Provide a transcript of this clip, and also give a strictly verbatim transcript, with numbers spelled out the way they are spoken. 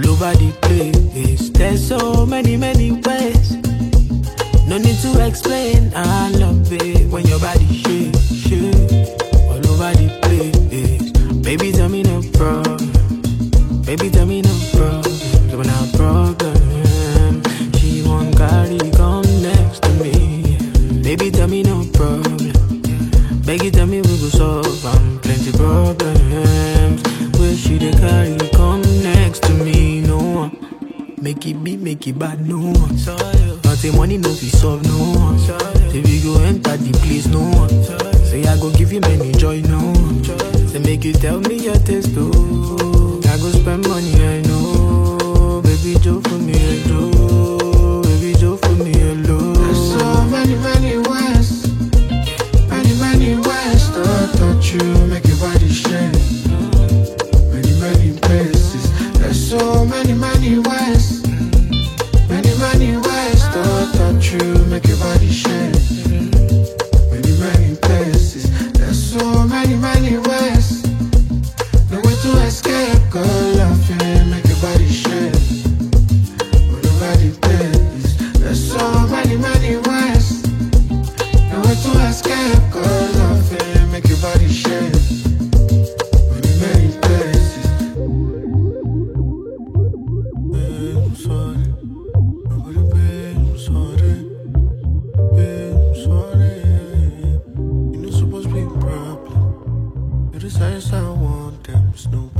all over the place. There's so many, many ways. No need to explain. I love it when your body shake, shake, all over the place. Baby, tell me no problem. Baby, tell me no problem. When I problem, she won't carry, come next to me. Baby, tell me no problem. Baby, tell me we go solve um, plenty problems. Where she dey carry, come next to me. No one make it be, make it bad. No one. Nothing money no fi solve. No one. Say we go enter the place. No one. Say I go give you many joy. No one. Say make you tell me your taste. Oh, I go spend money. I know. Baby, Joe for me, I do. Baby, Joe for me, hello. There's so many, many ways. Many, many ways to touch you, make your body shake. Many, many places. There's so many, many ways. Many, many ways to touch you, make your body shake. Many, many places. There's so many, many ways. No way to escape, girl, love you, make your body shake. Nobody plays. There's so many, many ways. No way to escape, cause I feel make your body shake. Many, many places. Babe, I'm sorry. Nobody, babe, I'm sorry. Babe, I'm sorry. You know supposed to be a problem. You're the size I want them, Snoop.